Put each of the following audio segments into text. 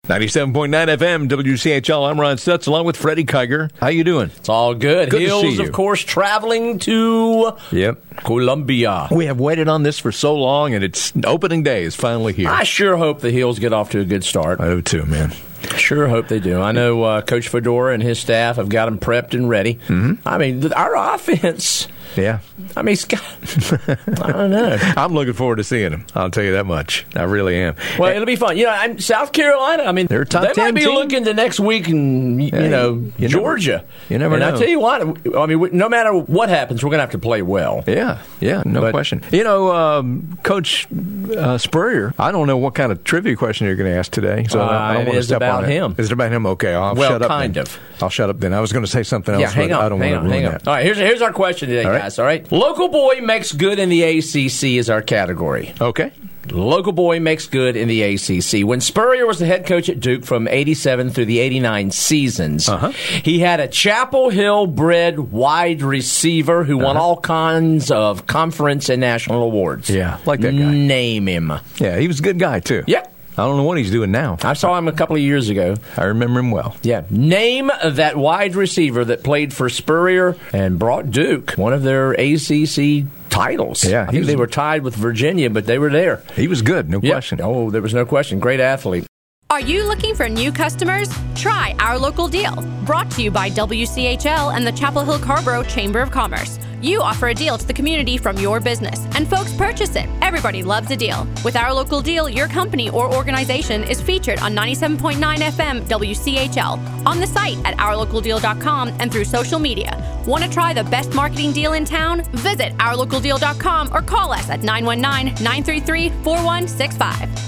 97.9 FM, WCHL. I'm Ron Stutz, along with Freddie Kiger. How you doing? It's all good. Good to see Hills, you. of course, traveling to Colombia. We have waited on this for so long, and it's opening day is finally here. I sure hope the Hills get off to a good start. I do too, man. Sure hope they do. I know Coach Fedora and his staff have got them prepped and ready. Mm-hmm. I mean, our offense... Yeah. I mean, Scott, I don't know. I'm looking forward to seeing them. I'll tell you that much. I really am. Well, it'll be fun. You know, South Carolina, I mean, they're a top they 10 might be team. looking to next week in, Georgia. You never know. And I tell you what, I mean, no matter what happens, we're going to have to play well. Yeah, no question. You know, Coach Spurrier, I don't know what kind of trivia question you're going to ask today. So I don't want to step on it. Him. Is it about him? Okay, I'll shut up. Kind then. of. I'll shut up then. I was going to say something else, hang but on, I don't want to ruin that. All right, here's our question today, guys. All right, local boy makes good in the ACC is our category. Okay. Local boy makes good in the ACC. When Spurrier was the head coach at Duke from 87 through the 89 seasons, he had a Chapel Hill-bred wide receiver who won all kinds of conference and national awards. Yeah, like that guy. Name him. Yeah, he was a good guy, too. Yep. I don't know what he's doing now. I saw him a couple of years ago. I remember him well. Yeah. Name that wide receiver that played for Spurrier and brought Duke one of their ACC titles. Yeah, I think they were tied with Virginia, but they were there. He was good, no question. Oh, there was no question. Great athlete. Are you looking for new customers? Try our local deal. Brought to you by WCHL and the Chapel Hill Carborough Chamber of Commerce. You offer a deal to the community from your business, and folks purchase it. Everybody loves a deal. With our local deal, your company or organization is featured on 97.9 FM WCHL, on the site at ourlocaldeal.com, and through social media. Want to try the best marketing deal in town? Visit ourlocaldeal.com or call us at 919-933-4165.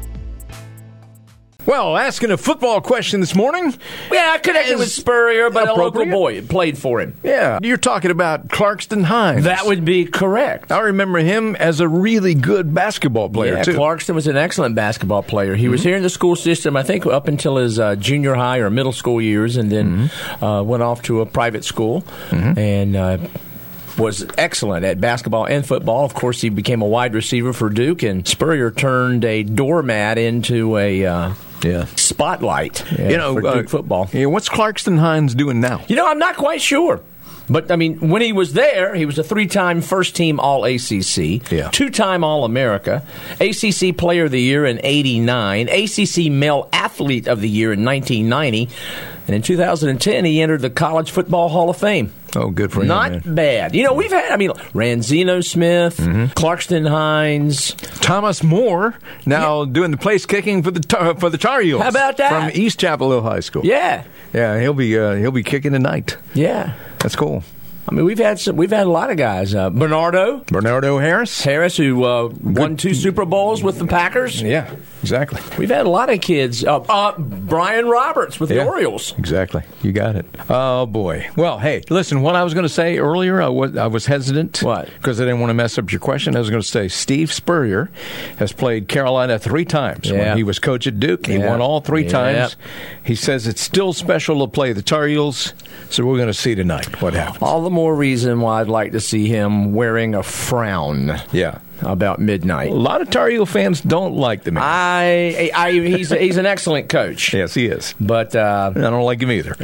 Well, asking a football question this morning. Yeah, I connected with Spurrier, but a local boy played for him. Yeah, you're talking about Clarkston Hines. That would be correct. I remember him as a really good basketball player, too. Clarkston was an excellent basketball player. He was here in the school system, I think, up until his junior high or middle school years, and then went off to a private school and was excellent at basketball and football. Of course, he became a wide receiver for Duke, and Spurrier turned a doormat into a spotlight for Duke football. Yeah, what's Clarkston Hines doing now? You know, I'm not quite sure. But, I mean, when he was there, he was a 3-time first-team All-ACC, 2-time All-America, ACC Player of the Year in 89, ACC Male Athlete of the Year in 1990, and in 2010, he entered the College Football Hall of Fame. Oh, good for him, Not bad. You know, we've had, Ranzino Smith, Clarkston Hines. Thomas Moore now doing the place kicking for the Tar Heels. How about that? From East Chapel Hill High School. Yeah. Yeah, he'll be kicking tonight. Yeah. That's cool. I mean, we've had a lot of guys. Bernardo Harris, who won 2 Super Bowls with the Packers. Yeah, exactly. We've had a lot of kids. Brian Roberts with the Orioles. Exactly. You got it. Oh, boy. Well, hey, listen, what I was going to say earlier, I was hesitant. What? Because I didn't want to mess up your question. I was going to say Steve Spurrier has played Carolina 3 times. Yeah. When he was coach at Duke, he won all 3 times. He says it's still special to play the Tar Heels, so we're going to see tonight what happens. All the more reason why I'd like to see him wearing a frown. Yeah. About midnight. A lot of Tar Heel fans don't like the man. He's an excellent coach. Yes, he is. But I don't like him either.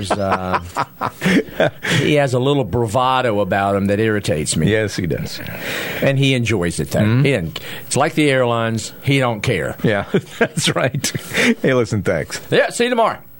He has a little bravado about him that irritates me. Yes, he does. And he enjoys it, though. It's like the airlines. He don't care. Yeah, that's right. Hey, listen, thanks. Yeah, see you tomorrow.